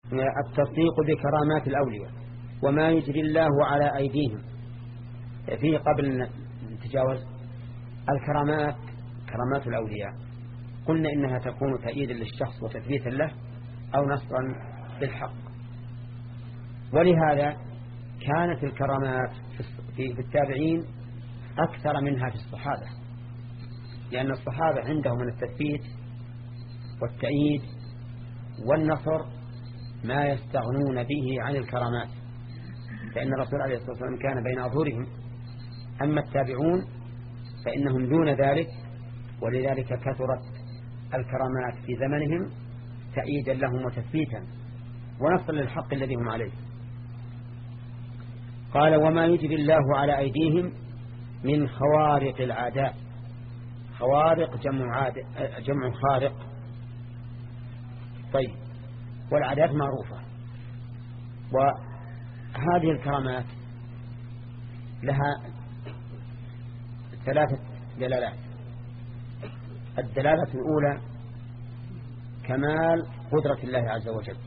التصديق بكرامات الأولياء وما يجري الله على أيديهم. فيه قبل نتجاوز الكرامات، كرامات الأولياء قلنا إنها تكون تأييدا للشخص وتثبيتا له أو نصرا للحق، ولهذا كانت الكرامات في التابعين أكثر منها في الصحابة، لأن الصحابة عندهم من التثبيت والتأييد والنصر ما يستغنون به عن الكرامات، فإن الرسول عليه الصلاة والسلام كان بين أظهرهم. أما التابعون فإنهم دون ذلك، ولذلك كثرت الكرامات في زمنهم تأييدا لهم وتثبيتا ونصر للحق الذي هم عليه. قال وما يجري الله على أيديهم من خوارق العادات. خوارق جمع خارق. طيب، والعادات معروفة، وهذه الكرامات لها 3 دلالات. الدلالة الأولى كمال قدرة الله عز وجل،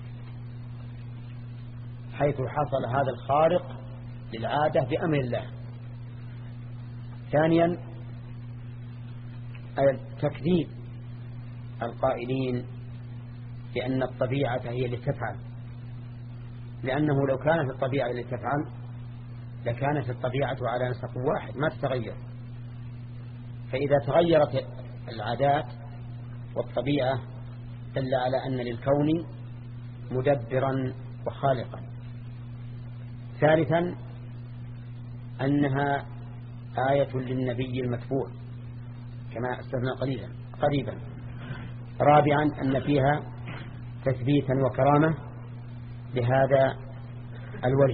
حيث حصل هذا الخارق للعادة بأمر الله. ثانيا تكذيب القائلين بأن الطبيعة هي اللي تفعل، لأنه لو كانت الطبيعة اللي تفعل لكانت الطبيعة على نسق واحد ما تتغير. فإذا تغيرت العادات والطبيعة دل على أن للكون مدبرا وخالقا. ثالثا أنها آية للنبي المتبوع كما أستثنى قريبا. رابعا أن فيها تثبيتا وكرامة لهذا الولي.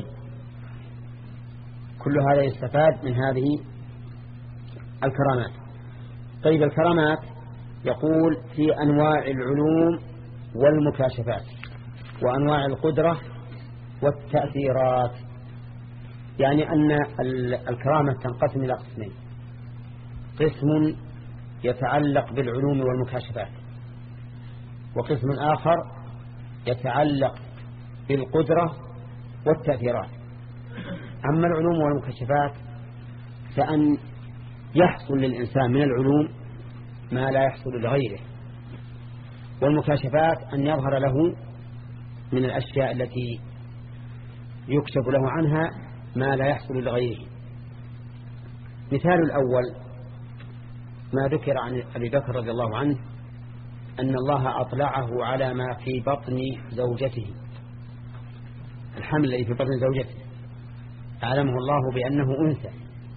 كل هذا يستفاد من هذه الكرامات. طيب، الكرامات يقول في أنواع العلوم والمكاشفات وأنواع القدرة والتأثيرات، يعني أن الكرامة تنقسم إلى قسمين: قسم يتعلق بالعلوم والمكاشفات، وقسم آخر يتعلق بالقدرة والتأثيرات. أما العلوم والمكاشفات فأن يحصل للإنسان من العلوم ما لا يحصل لغيره، والمكاشفات أن يظهر له من الأشياء التي يكشف له عنها ما لا يحصل لغيره. مثال الأول ما ذكر عن أبي بكر رضي الله عنه أن الله أطلعه على ما في بطن زوجته، الحمل الذي في بطن زوجته أعلمه الله بأنه أنثى.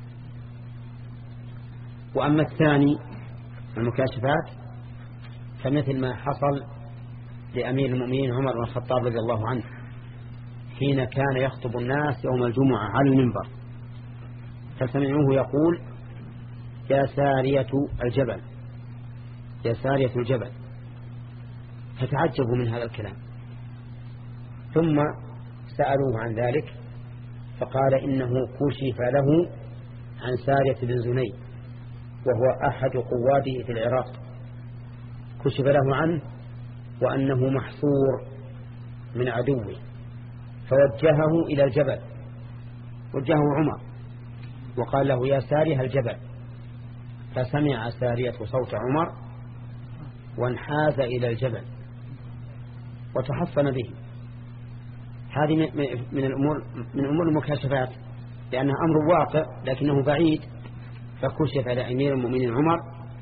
وأما الثاني المكاشفات فمثل ما حصل لأمير المؤمنين عمر بن الخطاب رضي الله عنه حين كان يخطب الناس يوم الجمعة على المنبر، فسمعوه يقول: يا سارية الجبل، يا سارية الجبل، فتعجبوا من هذا الكلام، ثم سألوه عن ذلك فقال إنه كشف له عن سارية بن زنيد وهو أحد قواده في العراق، كشف له عنه وأنه محصور من عدوه، فوجهه إلى الجبل، وجهه عمر وقال له: يا سارية الجبل، فسمع سارية صوت عمر وانحاز إلى الجبل وتحصن به. هذه من أمور المكاشفات، لأنها أمر واقع لكنه بعيد، فكشف لأمير المؤمنين عمر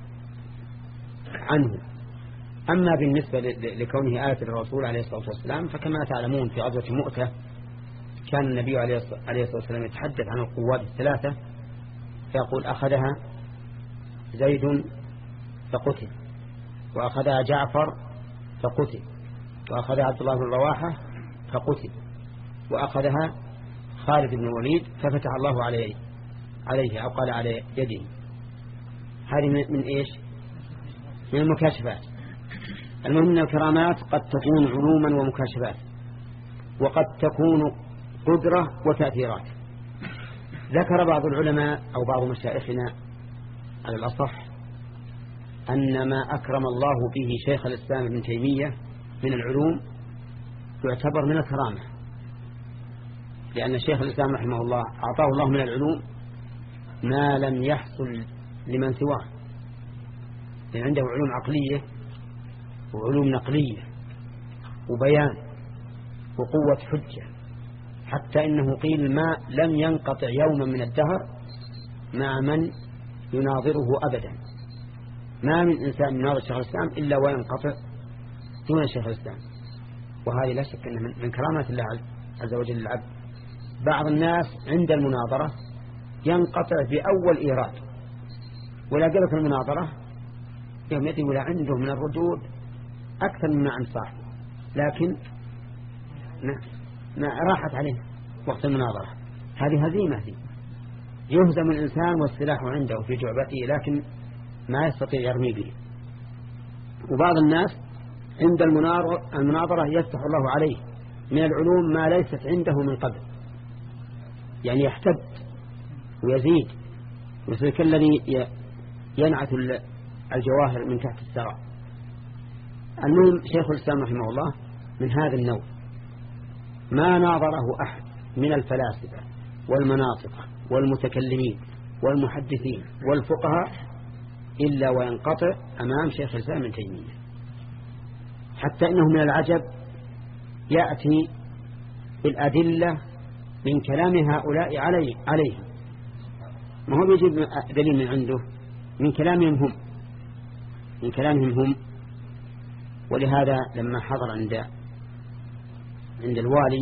عنه. أما بالنسبة لكونه آية الرسول عليه الصلاة والسلام فكما تعلمون في غزوة مؤتة كان النبي عليه الصلاة والسلام يتحدث عن القوات الثلاثة فيقول: أخذها زيد فقتل، وأخذها جعفر فقتل، وأخذها عبد الله بن رواحة فقتل، وأخذها خالد بن الوليد ففتح الله عليه أو قال على يده. هذه من إيش؟ من المكاشفات. المهم أن الكرامات قد تكون علوما ومكاشفات، وقد تكون قدرة وتأثيرات. ذكر بعض العلماء أو بعض مشايخنا على الأصح أن ما أكرم الله به شيخ الإسلام ابن تيمية من العلوم يعتبر من الكرامة، لأن شيخ الإسلام رحمه الله أعطاه الله من العلوم ما لم يحصل لمن سواه، لأن عنده علوم عقلية وعلوم نقلية وبيان وقوة حجة، حتى إنه قيل ما لم ينقطع يوما من الدهر مع من يناظره أبدا. ما من إنسان يناظر شيخ الإسلام إلا وينقطع دون شيخ الإسلام، وهذه لا شك أنها من كرامات الله عز وجل العبد. بعض الناس عند المناظرة ينقطع بأول إيراد، ولا قلت المناظرة يوم يدي ولا عنده من الردود أكثر مما عند صاحبه، لكن ما راحت عليه وقت المناظرة. هذه هزيمة دي. يهزم الإنسان والسلاح عنده في جعبته لكن ما يستطيع يرمي به. وبعض الناس عند المناظرة يفتح الله عليه من العلوم ما ليست عنده من قبل، يعني يحتد ويزيد، مثل كالذي ينعت الجواهر من تحت الثرى. المهم شيخ الإسلام رحمه الله من هذا النوع، ما ناظره أحد من الفلاسفة والمناطق والمتكلمين والمحدثين والفقهاء إلا وينقطع أمام شيخ الإسلام ابن تيمية، حتى إنه من العجب يأتي بالأدلة من كلام هؤلاء عليه، ما هو بيجيب دليل من عنده، من كلامهم هم. ولهذا لما حضر عند الوالي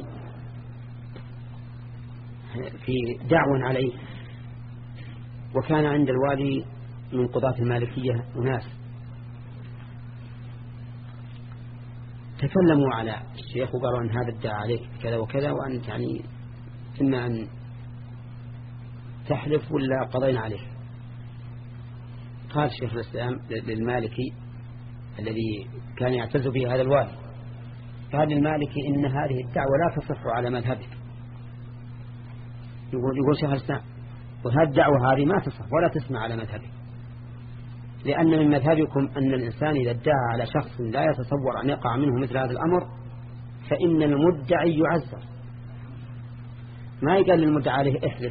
في دعوى عليه، وكان عند الوالي من قضاة المالكية أناس تكلموا على الشيخ وقالوا أن هذا ادعى عليك كذا وكذا، وأنت يعني إما أن تحلف ولا قضينا عليه. قال شيخ الإسلام للمالكي الذي كان يعتز به هذا الوالي، قال للمالكي إن هذه الدعوة لا تصح على مذهبك. يقول شيخ الإسلام وهذه الدعوة هذه ما تصح ولا تسمع على مذهبك، لأن من مذهبكم أن الإنسان إذا ادعى على شخص لا يتصور أن يقع منه مثل هذا الأمر فإن المدعي يعذر. ما يقال للمدعى عليه احلف،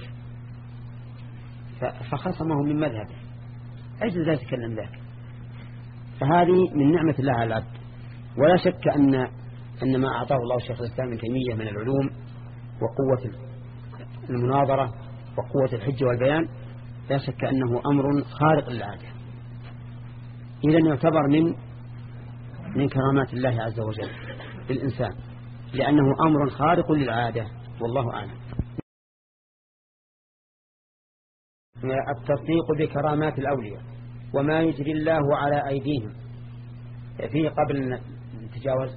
فخصمه من مذهبه، عجز لا يتكلم ذاك. فهذه من نعمة الله على العبد. ولا شك أن ما أعطاه الله شيخ الإسلام ابن تيمية من العلوم وقوة المناظرة وقوة الحجة والبيان لا شك أنه أمر خارق للعادة، إذن يعتبر من كرامات الله عز وجل للإنسان، لأنه أمر خارق للعادة، والله أعلم. التصديق بكرامات الأولياء وما يجري الله على أيديهم. فيه قبل نتجاوز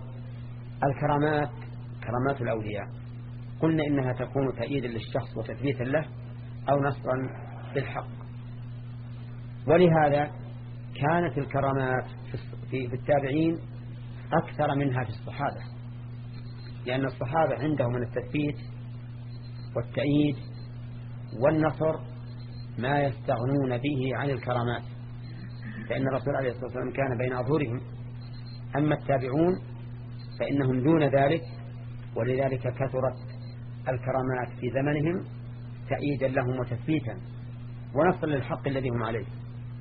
كرامات الأولياء، قلنا إنها تكون تأييدا للشخص وتثبيتا له أو نصرا بالحق. ولهذا كانت الكرامات في التابعين أكثر منها في الصحابة، لأن الصحابة عندهم من التثبيت والتأييد والنصر ما يستغنون به عن الكرامات، فإن الرسول عليه الصلاة والسلام كان بين أظهرهم. أما التابعون فإنهم دون ذلك، ولذلك كثرت الكرامات في زمنهم تأييدا لهم وتثبيتا ونصر للحق الذي هم عليه.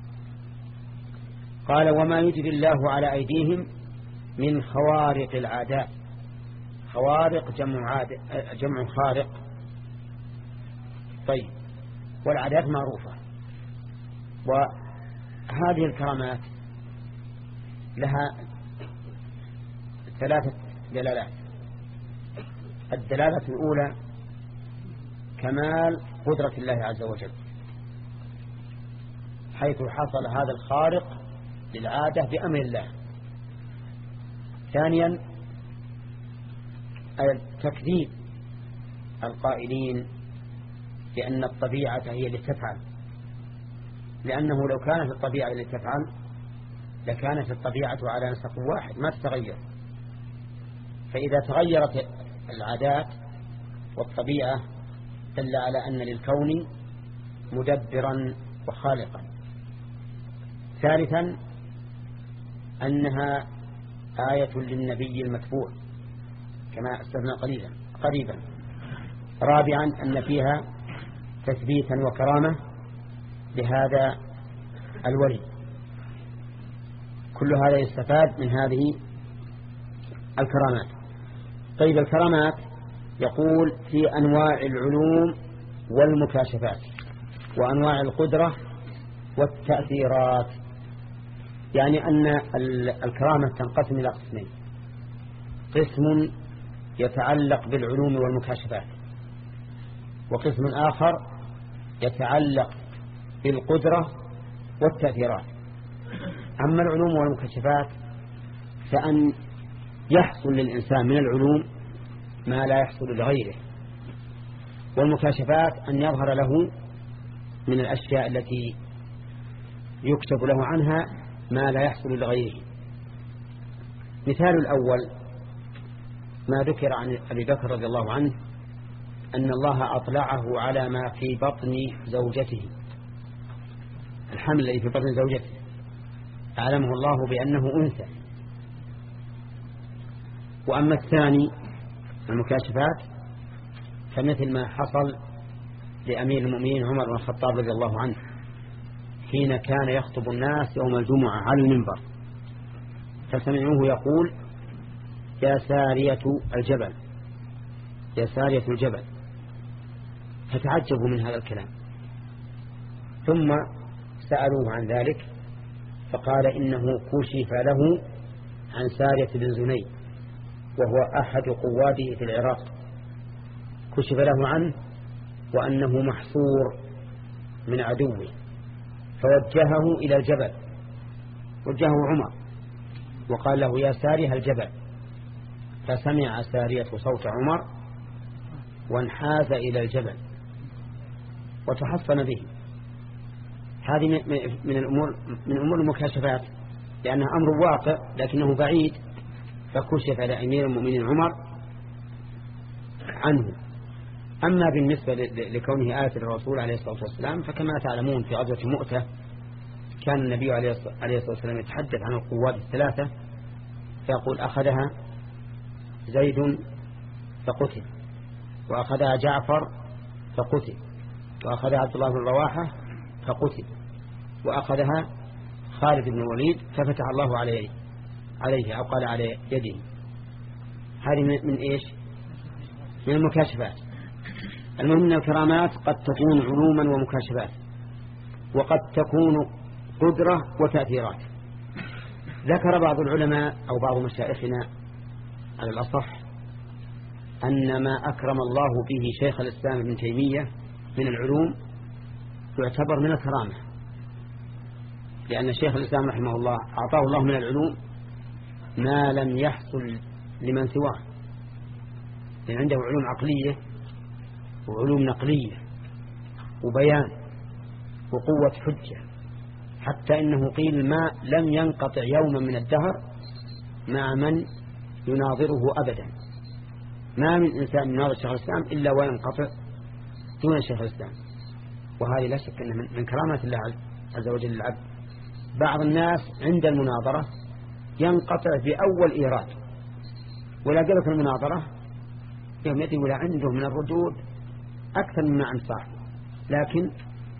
قال وما يجري الله على أيديهم من خوارق العادات. خوارق جمع خارق. طيب، والعادات معروفة، وهذه الكرامات لها 3 دلالات. الدلالة الأولى كمال قدرة الله عز وجل، حيث حصل هذا الخارق للعادة بأمر الله. ثانيا تكذيب القائلين بأن الطبيعة هي اللي تفعل، لأنه لو كانت الطبيعة اللي تفعل لكانت الطبيعة على نسق واحد ما تتغير. فإذا تغيرت العادات والطبيعة دل على أن للكون مدبرا وخالقا. ثالثا أنها آية للنبي المتبوع، كما أسلفنا قريبا. رابعا أن فيها تثبيتا وكرامة لهذا الولي. كل هذا يستفاد من هذه الكرامات. طيب الكرامات يقول في أنواع العلوم والمكاشفات وأنواع القدرة والتأثيرات، يعني أن الكرامة تنقسم إلى قسمين: قسم يتعلق بالعلوم والمكاشفات، وقسم آخر يتعلق بالقدرة والتأثيرات. أما العلوم والمكاشفات فأن يحصل للإنسان من العلوم ما لا يحصل لغيره، والمكاشفات أن يظهر له من الأشياء التي يكتب له عنها ما لا يحصل لغيره. مثال الأول ما ذكر عن أبي بكر رضي الله عنه أن الله أطلعه على ما في بطن زوجته، الحمل الذي في بطن زوجته أعلمه الله بأنه أنثى. وأما الثاني المكاشفات فمثل ما حصل لأمير المؤمنين عمر بن الخطاب رضي الله عنه حين كان يخطب الناس يوم الجمعة على المنبر، فسمعوه يقول: يا سارية الجبل، يا سارية الجبل، فتعجبوا من هذا الكلام، ثم سألوه عن ذلك فقال إنه كشف له عن سارية بن زني وهو أحد قواده في العراق، كشف له عنه وأنه محصور من عدوه، فوجهه إلى الجبل، وجهه عمر وقال له: يا سارية الجبل، فسمع سارية صوت عمر وانحاز إلى الجبل وتحصن به. هذه من أمور المكاشفات، لأنها أمر واقع لكنه بعيد، فكشف لأمير المؤمنين عمر عنه. أما بالنسبة لكونه آية الرسول عليه الصلاة والسلام فكما تعلمون في غزوة مؤتة كان النبي عليه الصلاة والسلام يتحدث عن القوات الثلاثة فيقول: أخذها زيد فقتل، وأخذها جعفر فقتل، وأخذها عبد الله بن رواحة فقتل، وأخذها خالد بن الوليد ففتح الله عليه أو قال على يده. هذه من إيش؟ من المكاشفات. المهم أن الكرامات قد تكون علوما ومكاشفات، وقد تكون قدرة وتأثيرات. ذكر بعض العلماء أو بعض مشايخنا على الأصح أن ما أكرم الله به شيخ الإسلام ابن تيمية من العلوم يعتبر من الكرامة، لأن شيخ الإسلام رحمه الله أعطاه الله من العلوم ما لم يحصل لمن سواه، لأن عنده علوم عقلية وعلوم نقلية وبيان وقوة حجة، حتى إنه قيل ما لم ينقطع يوما من الدهر مع من يناظره أبدا. ما من إنسان يناظر شيخ الإسلام إلا وينقطع دون شيخ الإسلام، وهذه لا شك أنها من كرامات الله عز وجل للعبد. بعض الناس عند المناظرة ينقطع بأول إيراد، ولا قبل المناظرة يوم يأتي ولا عنده من الردود أكثر مما عند صاحبه، لكن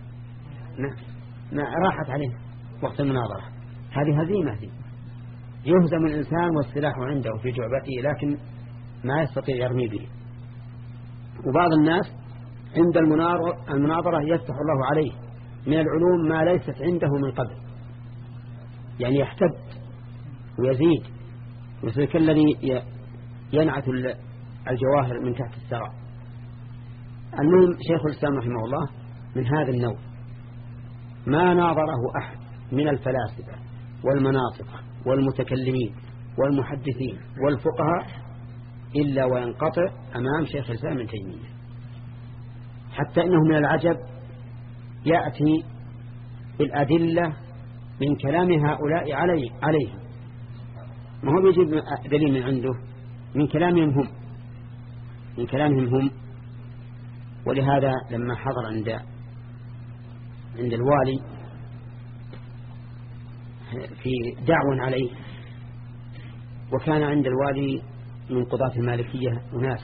ما راحت عليه وقت المناظرة. هذه هزيمة دي. يهزم الإنسان والسلاح عنده في جعبته لكن ما يستطيع يرمي به. وبعض الناس عند المناظرة يفتح الله عليه من العلوم ما ليست عنده من قبل، يعني يحتد ويزيد، مثل كالذي ينعت الجواهر من تحت الثرى. المهم شيخ الإسلام رحمه الله من هذا النوع، ما ناظره أحد من الفلاسفة والمناطق والمتكلمين والمحدثين والفقهاء إلا وينقطع أمام شيخ الإسلام ابن تيمية، حتى إنه من العجب يأتي بالأدلة من كلام هؤلاء عليه، ما هو يجيب دليل من عنده، من كلامهم هم. ولهذا لما حضر عند الوالي في دعوة عليه، وكان عند الوالي من قضاة المالكية أناس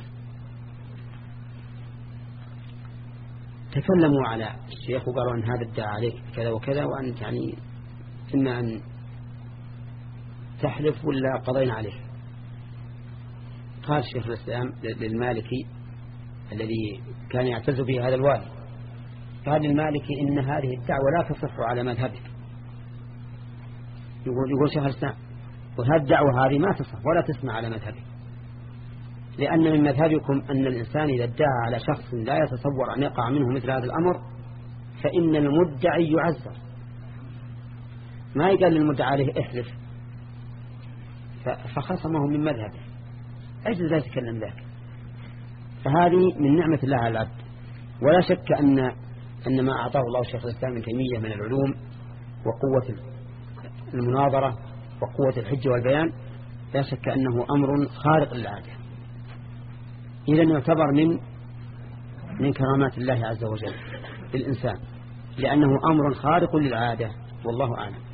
تكلموا على الشيخ وقالوا أن هذا ادعى عليك كذا وكذا، وأنت يعني إما أن تحلف ولا قضينا عليه. قال شيخ الإسلام للمالكي الذي كان يعتز به هذا الوالي، قال للمالكي إن هذه الدعوة لا تصح على مذهبك. يقول شيخ الإسلام وهذه الدعوة هذه ما تصح ولا تسمع على مذهبك، لأن من مذهبكم أن الإنسان إذا ادعى على شخص لا يتصور أن يقع منه مثل هذا الأمر فإن المدعي يعذر. ما يقال للمدعى عليه احلف، فخصمه من مذهبه، أجل لا يتكلم ذاك. فهذه من نعمة الله على العبد. ولا شك أن ما أعطاه الله شيخ الإسلام ابن تيمية من العلوم وقوة المناظرة وقوة الحجة والبيان لا شك أنه أمر خارق للعادة، إذن يعتبر من كرامات الله عز وجل للإنسان، لأنه أمر خارق للعادة. والله أعلم.